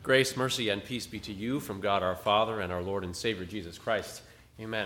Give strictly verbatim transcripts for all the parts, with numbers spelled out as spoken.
Grace, mercy, and peace be to you from God our Father and our Lord and Savior Jesus Christ. Amen.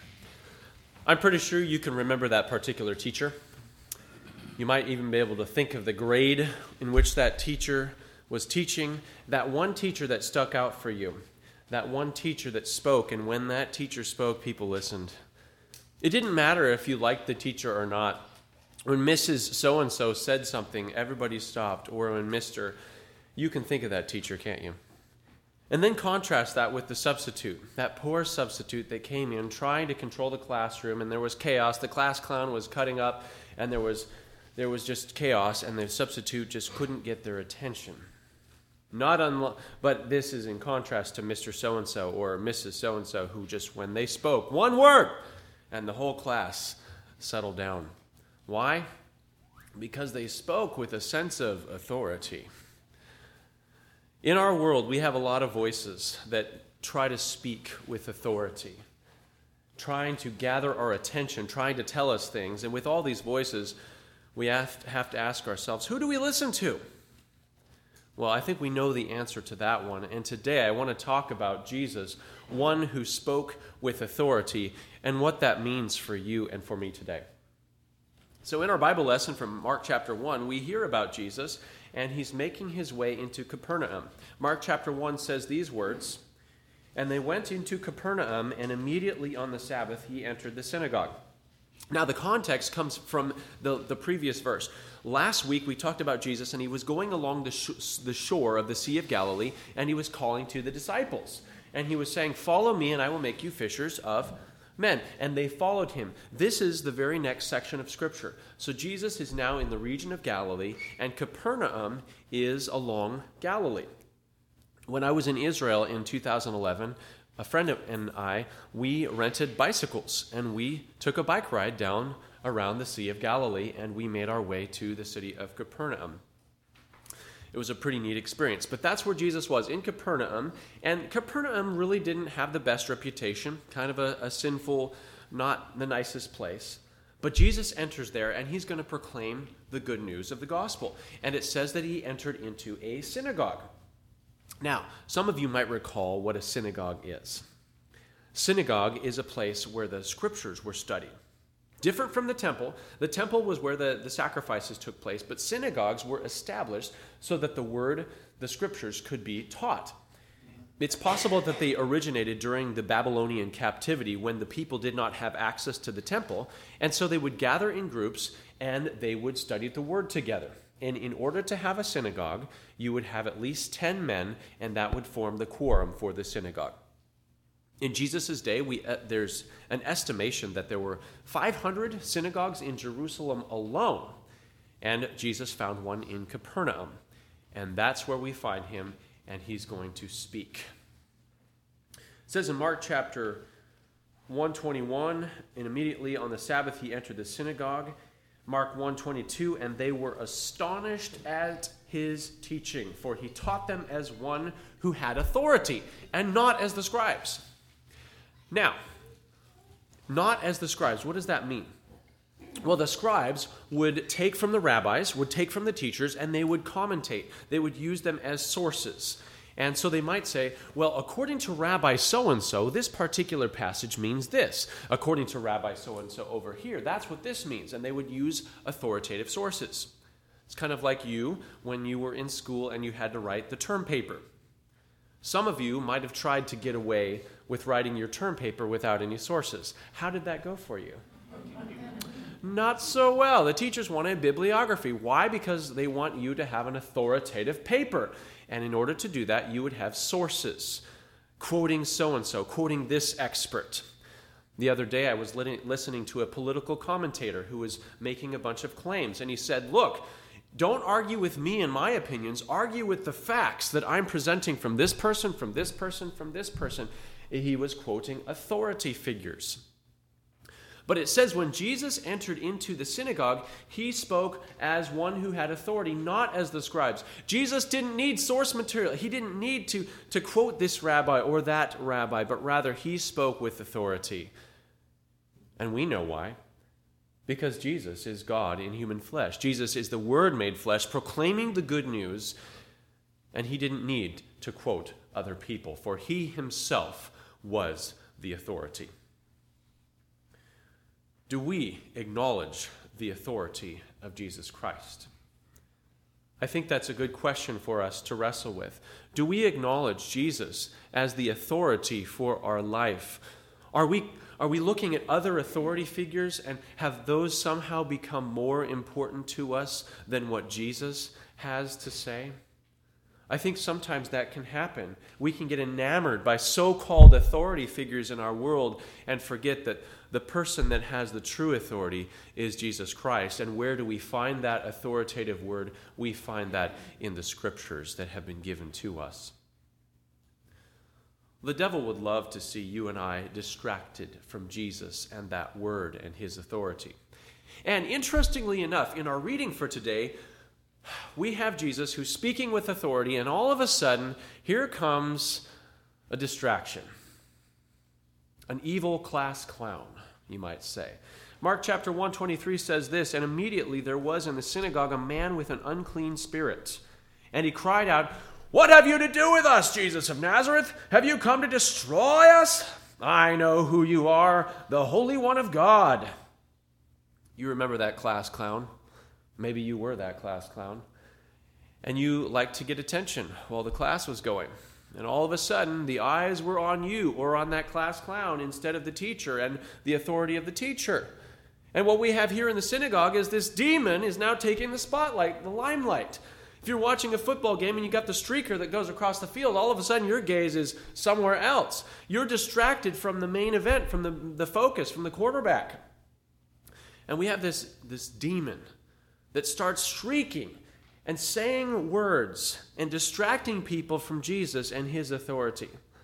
I'm pretty sure you can remember that particular teacher. You might even be able to think of the grade in which that teacher was teaching, that one teacher that stuck out for you, that one teacher that spoke, and when that teacher spoke, people listened. It didn't matter if you liked the teacher or not. When Missus So-and-so said something, everybody stopped, or when Mister You can think of that teacher, can't you? And then contrast that with the substitute, that poor substitute that came in trying to control the classroom, and there was chaos. The class clown was cutting up, and there was there was just chaos, and the substitute just couldn't get their attention. Not unlo- but this is in contrast to Mister So-and-so or Missus So-and-so, who just, when they spoke, one word, and the whole class settled down. Why? Because they spoke with a sense of authority. In our world, we have a lot of voices that try to speak with authority, trying to gather our attention, trying to tell us things. And with all these voices, we have to ask ourselves, who do we listen to? Well, I think we know the answer to that one. And today I want to talk about Jesus, one who spoke with authority, and what that means for you and for me today. So in our Bible lesson from Mark chapter one, we hear about Jesus, and he's making his way into Capernaum. Mark chapter one says these words, "And they went into Capernaum, and immediately on the Sabbath he entered the synagogue." Now the context comes from the, the previous verse. Last week we talked about Jesus, and he was going along the, sh- the shore of the Sea of Galilee, and he was calling to the disciples. And he was saying, "Follow me, and I will make you fishers of men." And they followed him. This is the very next section of Scripture. So Jesus is now in the region of Galilee, and Capernaum is along Galilee. When I was in Israel in two thousand eleven, a friend and I, we rented bicycles, and we took a bike ride down around the Sea of Galilee, and we made our way to the city of Capernaum. It was a pretty neat experience. But that's where Jesus was, in Capernaum. And Capernaum really didn't have the best reputation, kind of a, a sinful, not the nicest place. But Jesus enters there, and he's going to proclaim the good news of the gospel. And it says that he entered into a synagogue. Now, some of you might recall what a synagogue is. Synagogue is a place where the scriptures were studied. Different from the temple. The temple was where the, the sacrifices took place, but synagogues were established so that the word, the scriptures, could be taught. It's possible that they originated during the Babylonian captivity when the people did not have access to the temple, and so they would gather in groups and they would study the word together. And in order to have a synagogue, you would have at least ten men, and that would form the quorum for the synagogue. In Jesus' day, we, uh, there's an estimation that there were five hundred synagogues in Jerusalem alone, and Jesus found one in Capernaum. And that's where we find him, and he's going to speak. It says in Mark chapter one twenty-one, "And immediately on the Sabbath he entered the synagogue." Mark one twenty-two, "And they were astonished at his teaching, for he taught them as one who had authority, and not as the scribes." Now, not as the scribes. What does that mean? Well, the scribes would take from the rabbis, would take from the teachers, and they would commentate. They would use them as sources. And so they might say, well, according to Rabbi so-and-so, this particular passage means this. According to Rabbi so-and-so over here, that's what this means. And they would use authoritative sources. It's kind of like you when you were in school and you had to write the term paper. Some of you might have tried to get away with writing your term paper without any sources. How did that go for you? Not so well. The teachers want a bibliography. Why? Because they want you to have an authoritative paper. And in order to do that, you would have sources, quoting so-and-so, quoting this expert. The other day, I was listening to a political commentator who was making a bunch of claims, and he said, look, don't argue with me and my opinions. Argue with the facts that I'm presenting from this person, from this person, from this person. He was quoting authority figures. But it says when Jesus entered into the synagogue, he spoke as one who had authority, not as the scribes. Jesus didn't need source material. He didn't need to, to quote this rabbi or that rabbi, but rather he spoke with authority. And we know why. Because Jesus is God in human flesh. Jesus is the Word made flesh, proclaiming the good news And he didn't need to quote other people, for he himself was the authority. Do we acknowledge the authority of Jesus Christ? I think that's a good question for us to wrestle with. Do we acknowledge Jesus as the authority for our life? Are we, are we looking at other authority figures and have those somehow become more important to us than what Jesus has to say? I think sometimes that can happen. We can get enamored by so-called authority figures in our world and forget that the person that has the true authority is Jesus Christ. And where do we find that authoritative word? We find that in the scriptures that have been given to us. The devil would love to see you and I distracted from Jesus and that word and his authority. And interestingly enough, in our reading for today, we have Jesus who's speaking with authority, and all of a sudden, here comes a distraction. An evil class clown, you might say. Mark chapter one twenty-three says this, "And immediately there was in the synagogue a man with an unclean spirit. And he cried out, 'What have you to do with us, Jesus of Nazareth? Have you come to destroy us? I know who you are, the Holy One of God.'" You remember that class clown? Maybe you were that class clown. And you liked to get attention while the class was going. And all of a sudden, the eyes were on you or on that class clown instead of the teacher and the authority of the teacher. And what we have here in the synagogue is this demon is now taking the spotlight, the limelight. If you're watching a football game and you got the streaker that goes across the field, all of a sudden your gaze is somewhere else. You're distracted from the main event, from the, the focus, from the quarterback. And we have this, this demon that starts shrieking and saying words and distracting people from Jesus and his authority.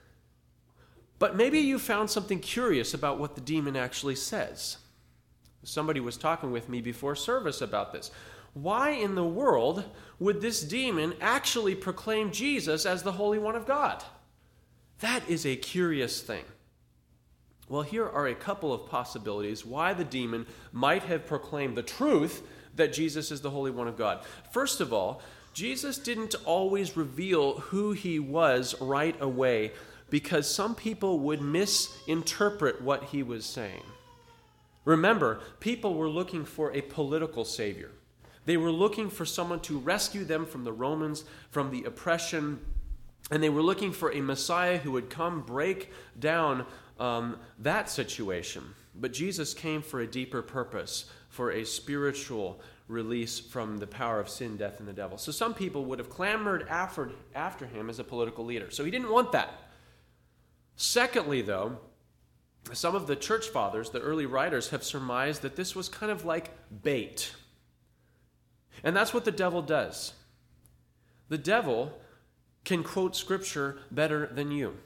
But maybe you found something curious about what the demon actually says. Somebody was talking with me before service about this. Why in the world would this demon actually proclaim Jesus as the Holy One of God? That is a curious thing. Well, here are a couple of possibilities why the demon might have proclaimed the truth that Jesus is the Holy One of God. First of all, Jesus didn't always reveal who he was right away because some people would misinterpret what he was saying. Remember, people were looking for a political savior. They were looking for someone to rescue them from the Romans, from the oppression, and they were looking for a Messiah who would come break down um, that situation. But Jesus came for a deeper purpose, for a spiritual release from the power of sin, death, and the devil. So some people would have clamored after, after him as a political leader. So he didn't want that. Secondly, though, some of the church fathers, the early writers, have surmised that this was kind of like bait. And that's what the devil does. The devil can quote Scripture better than you.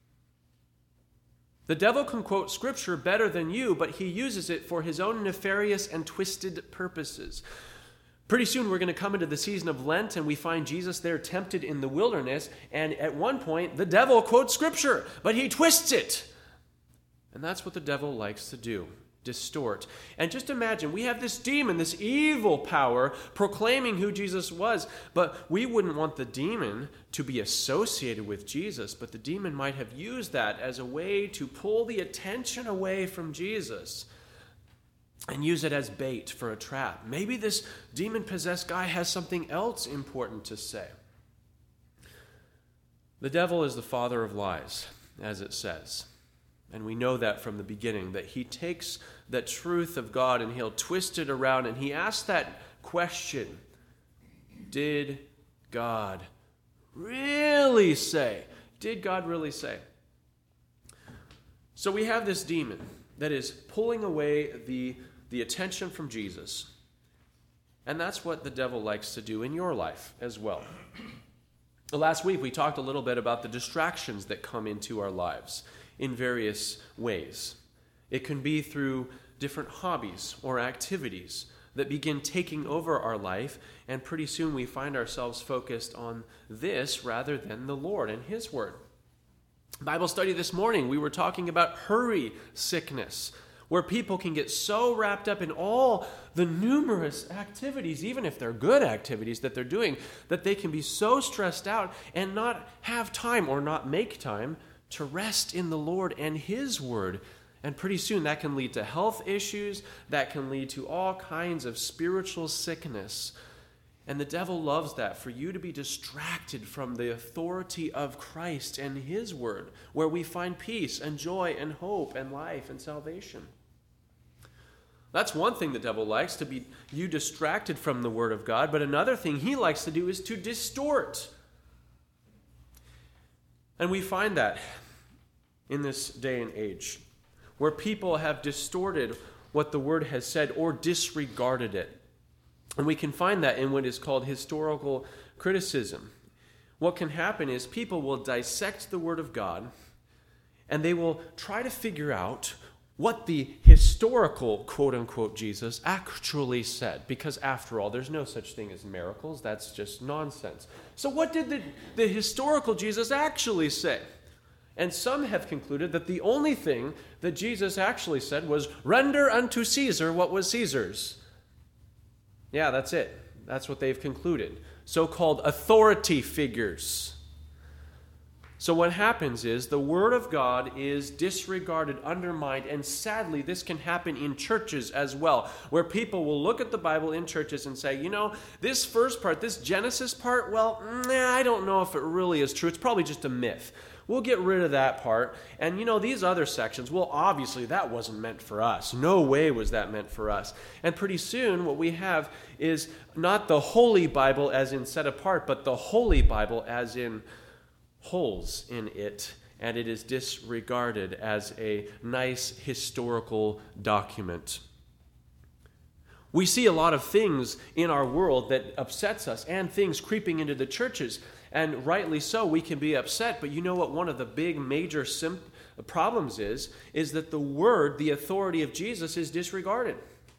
The devil can quote Scripture better than you, but he uses it for his own nefarious and twisted purposes. Pretty soon we're going to come into the season of Lent, and we find Jesus there tempted in the wilderness, and at one point the devil quotes Scripture, but he twists it. And that's what the devil likes to do, distort. And just imagine, we have this demon, this evil power, proclaiming who Jesus was, but we wouldn't want the demon to be associated with Jesus, but the demon might have used that as a way to pull the attention away from Jesus and use it as bait for a trap. Maybe this demon-possessed guy has something else important to say. The devil is the father of lies, as it says. And we know that from the beginning, that he takes the truth of God and he'll twist it around, and he asks that question, did God really say? Did God really say? So we have this demon that is pulling away the, the attention from Jesus. And that's what the devil likes to do in your life as well. Last week we talked a little bit about the distractions that come into our lives in various ways. It can be through different hobbies or activities that begin taking over our life, and pretty soon we find ourselves focused on this rather than the Lord and His Word. Bible study this morning, we were talking about hurry sickness, where people can get so wrapped up in all the numerous activities, even if they're good activities that they're doing, that they can be so stressed out and not have time or not make time to rest in the Lord and His Word. And pretty soon that can lead to health issues, that can lead to all kinds of spiritual sickness. And the devil loves that, for you to be distracted from the authority of Christ and His Word, where we find peace and joy and hope and life and salvation. That's one thing the devil likes, to be you distracted from the Word of God. But another thing he likes to do is to distort. And we find that in this day and age, where people have distorted what the Word has said or disregarded it. And we can find that in what is called historical criticism. What can happen is people will dissect the Word of God, and they will try to figure out what the historical, quote-unquote, Jesus actually said. Because after all, there's no such thing as miracles. That's just nonsense. So what did the, the historical Jesus actually say? And some have concluded that the only thing that Jesus actually said was, render unto Caesar what was Caesar's. Yeah, that's it. That's what they've concluded. So-called authority figures. So what happens is the Word of God is disregarded, undermined, and sadly this can happen in churches as well, where people will look at the Bible in churches and say, you know, this first part, this Genesis part, well, nah, I don't know if it really is true. It's probably just a myth. We'll get rid of that part. And, you know, these other sections, well, obviously that wasn't meant for us. No way was that meant for us. And pretty soon what we have is not the Holy Bible as in set apart, but the Holy Bible as in holes in it. And it is disregarded as a nice historical document. We see a lot of things in our world that upsets us, and things creeping into the churches. And rightly so, we can be upset. But you know what one of the big major sim- problems is? Is that the Word, the authority of Jesus, is disregarded.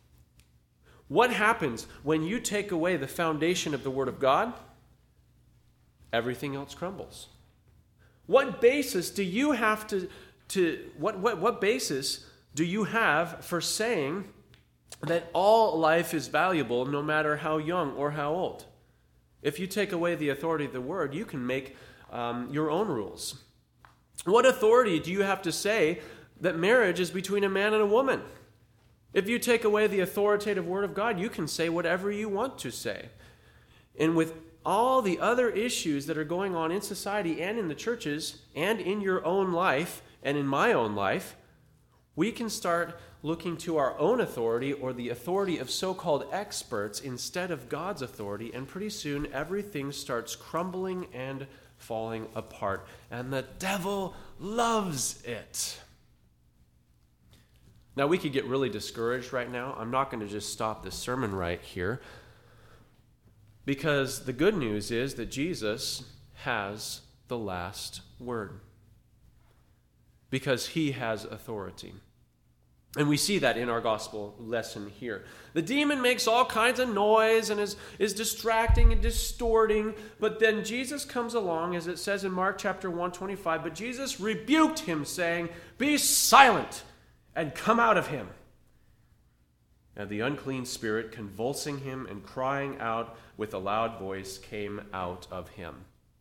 What happens when you take away the foundation of the Word of God? Everything else crumbles. What basis do you have to, to what, what, what basis do you have for saying that all life is valuable no matter how young or how old? If you take away the authority of the Word, you can make um, your own rules. What authority do you have to say that marriage is between a man and a woman? If you take away the authoritative Word of God, you can say whatever you want to say. And with all the other issues that are going on in society and in the churches and in your own life and in my own life, we can start looking to our own authority or the authority of so-called experts instead of God's authority, and pretty soon everything starts crumbling and falling apart. And the devil loves it. Now, we could get really discouraged right now. I'm not going to just stop this sermon right here, because the good news is that Jesus has the last word, because he has authority. And we see that in our gospel lesson here. The demon makes all kinds of noise and is, is distracting and distorting. But then Jesus comes along, as it says in Mark chapter one twenty-five, but Jesus rebuked him, saying, "Be silent and come out of him." And the unclean spirit, convulsing him and crying out with a loud voice, came out of him.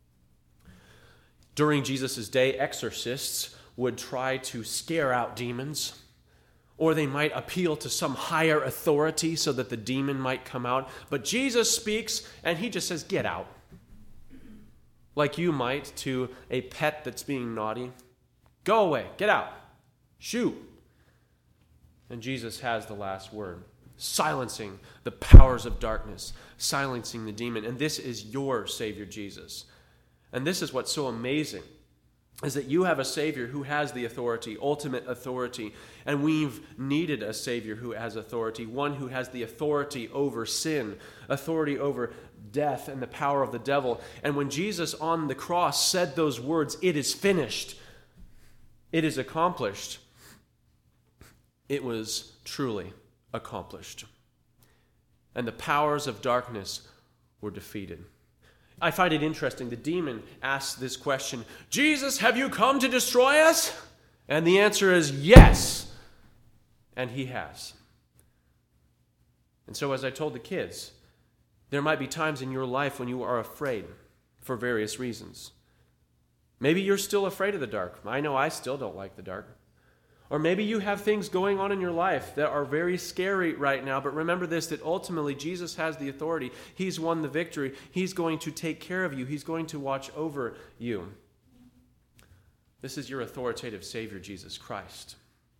During Jesus' day, exorcists would try to scare out demons, or they might appeal to some higher authority so that the demon might come out. But Jesus speaks, and he just says, "Get out." Like you might to a pet that's being naughty. Go away, get out, shoo. And Jesus has the last word, silencing the powers of darkness, silencing the demon. And this is your Savior, Jesus. And this is what's so amazing, is that you have a Savior who has the authority, ultimate authority. And we've needed a Savior who has authority, one who has the authority over sin, authority over death and the power of the devil. And when Jesus on the cross said those words, "It is finished," it is accomplished, it was truly accomplished. And the powers of darkness were defeated. I find it interesting. The demon asks this question, "Jesus, have you come to destroy us?" And the answer is yes. And he has. And so as I told the kids, there might be times in your life when you are afraid for various reasons. Maybe you're still afraid of the dark. I know I still don't like the dark. Or maybe you have things going on in your life that are very scary right now, but remember this, that ultimately Jesus has the authority. He's won the victory. He's going to take care of you. He's going to watch over you. This is your authoritative Savior, Jesus Christ.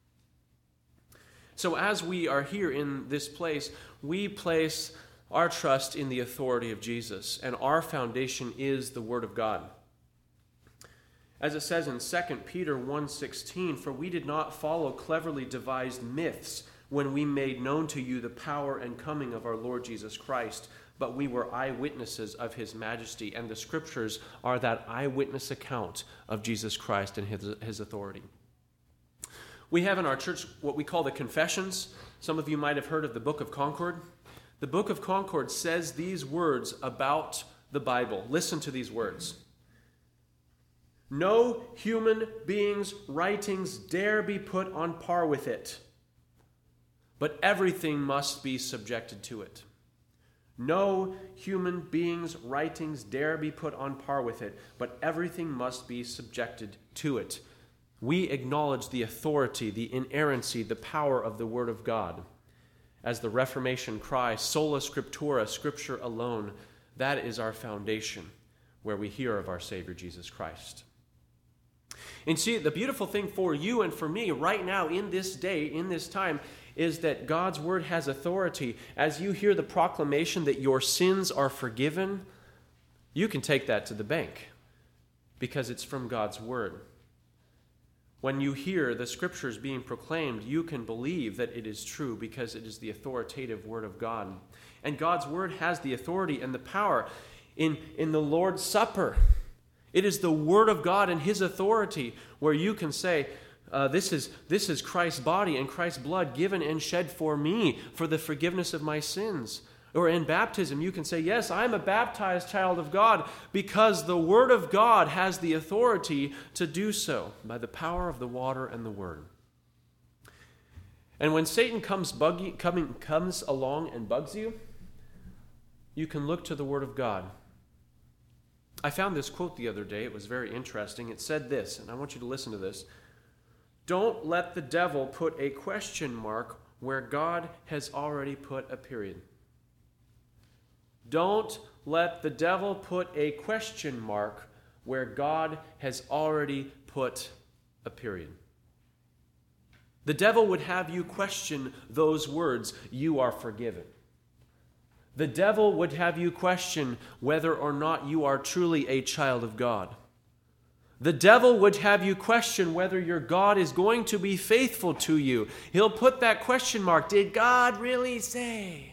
So as we are here in this place, we place our trust in the authority of Jesus, and our foundation is the Word of God. As it says in Second Peter one sixteen, "For we did not follow cleverly devised myths when we made known to you the power and coming of our Lord Jesus Christ, but we were eyewitnesses of his majesty." And the Scriptures are that eyewitness account of Jesus Christ and his, his authority. We have in our church what we call the Confessions. Some of you might have heard of the Book of Concord. The Book of Concord says these words about the Bible. Listen to these words. "No human being's writings dare be put on par with it, but everything must be subjected to it." No human being's writings dare be put on par with it, but everything must be subjected to it. We acknowledge the authority, the inerrancy, the power of the Word of God. As the Reformation cries, sola scriptura, Scripture alone, that is our foundation where we hear of our Savior Jesus Christ. And see, the beautiful thing for you and for me right now in this day, in this time, is that God's Word has authority. As you hear the proclamation that your sins are forgiven, you can take that to the bank because it's from God's Word. When you hear the Scriptures being proclaimed, you can believe that it is true because it is the authoritative Word of God. And God's Word has the authority and the power in, in the Lord's Supper. It is the Word of God and His authority where you can say, uh, this is, this is Christ's body and Christ's blood given and shed for me for the forgiveness of my sins. Or in baptism, you can say, yes, I'm a baptized child of God because the Word of God has the authority to do so by the power of the water and the Word. And when Satan comes, buggy, coming, comes along and bugs you, you can look to the Word of God. I found this quote the other day. It was very interesting. It said this, and I want you to listen to this. "Don't let the devil put a question mark where God has already put a period." Don't let the devil put a question mark where God has already put a period. The devil would have you question those words, "You are forgiven." The devil would have you question whether or not you are truly a child of God. The devil would have you question whether your God is going to be faithful to you. He'll put that question mark. Did God really say?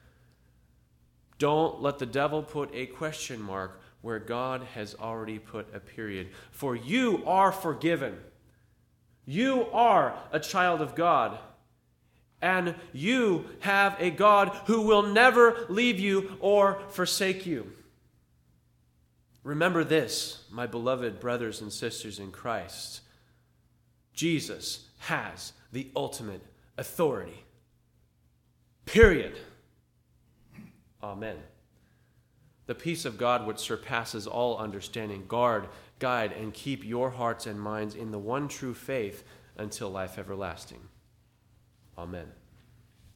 Don't let the devil put a question mark where God has already put a period. For you are forgiven. You are a child of God. And you have a God who will never leave you or forsake you. Remember this, my beloved brothers and sisters in Christ. Jesus has the ultimate authority. Period. Amen. The peace of God which surpasses all understanding, guard, guide, and keep your hearts and minds in the one true faith until life everlasting. Amen.